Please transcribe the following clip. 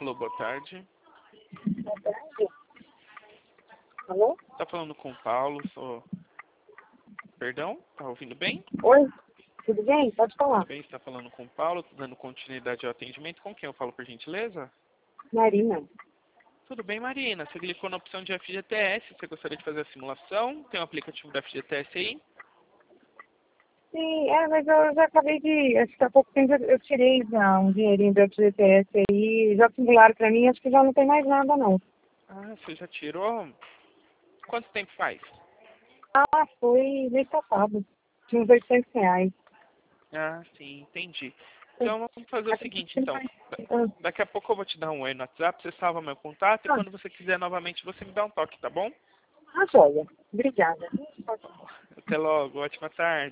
Alô, boa tarde. Boa tarde. Alô? Tá falando com o Paulo, Perdão? Tá ouvindo bem? Oi, tudo bem? Pode falar. Tudo bem, você tá falando com o Paulo, tô dando continuidade ao atendimento. Com quem eu falo, por gentileza? Marina. Tudo bem, Marina. Você clicou na opção de FGTS. Você gostaria de fazer a simulação? Tem um aplicativo da FGTS aí? Sim, mas eu já acabei de, acho que há pouco tempo eu tirei já um dinheirinho do FGTS aí, já simularam pra mim, acho que já não tem mais nada não. Ah, você já tirou? Quanto tempo faz? Ah, foi mês passado, de uns R$ 800. Ah, sim, entendi. Então vamos fazer o seguinte, então. Daqui a pouco eu vou te dar um oi no WhatsApp, você salva meu contato e quando você quiser novamente você me dá um toque, tá bom? Joia. Obrigada. Até logo, ótima tarde.